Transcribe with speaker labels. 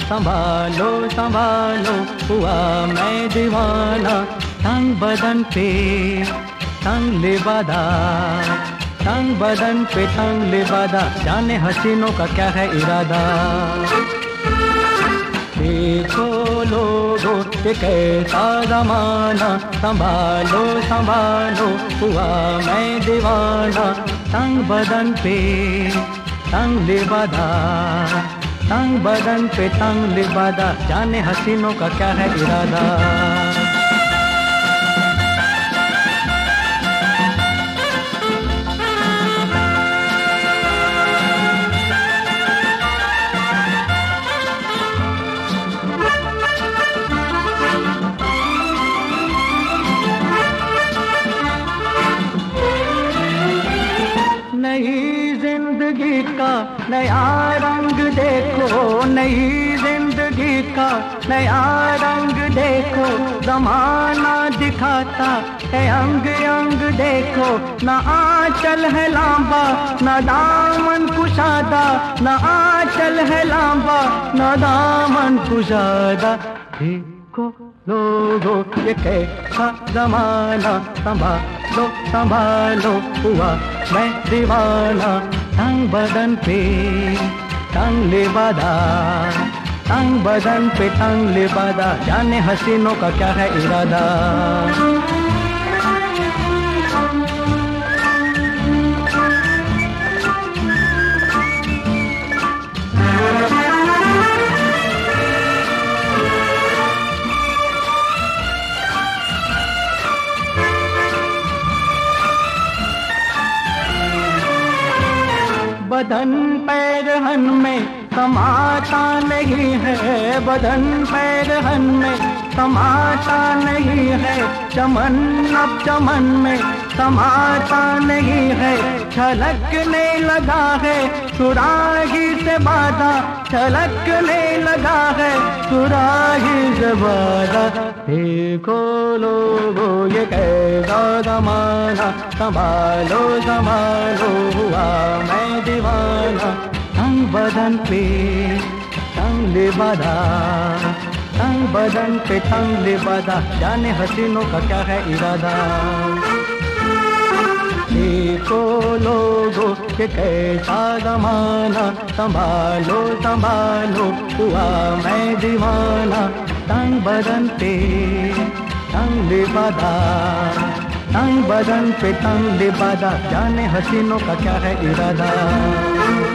Speaker 1: संभालो संभालो हुआ मैं दीवाना। तंग बदन पे तंग लिबादा, तंग बदन पे तंग लिबादा, जाने हसीनों का क्या है इरादा। देखो लोगों ये कैसा ज़माना, संभालो संभालो हुआ मैं दीवाना। तंग बदन पे तंग लिबादा, तंग बदन पे तंग लिबादा, जाने हसीनों का क्या है इरादा। नई जिंदगी का नया रंग देखो, नई जिंदगी का नया रंग देखो, जमाना दिखाता है अंग अंग देखो। न आंचल है लांबा न दामन कुशादा, न आंचल है लांबा न दामन कुशादा। देखो लोगो ये कैसा जमाना, संभालो संभालो हुआ मैं दीवाना। तंग बदन पे तंग लिबादा, तंग बदन पे तंग लिबादा, जाने हसीनों का क्या है इरादा। बदन पैरहन में समाता नहीं है, बदन पैरहन में समाता नहीं है, चमन अब चमन में समाता नहीं है। छलकने लगा है सुराही से बाधा, छलकने लगा है सुराही से बाधा। देखो लोगो ये कैसा ज़माना, संभालो संभालो हुआ मैं दीवाना। तंग बदन पे तंग लिबादा, तंग बदन पे तंग लिबादा, जाने हसीनों का क्या है इरादा। देखो लोगो ये कैसा ज़माना, संभालो संभालो हुआ मैं दीवाना। तंग बदन पे तंग लिबादा, तंग बदन पे तंग लिबादा, जाने हसीनों का क्या है इरादा।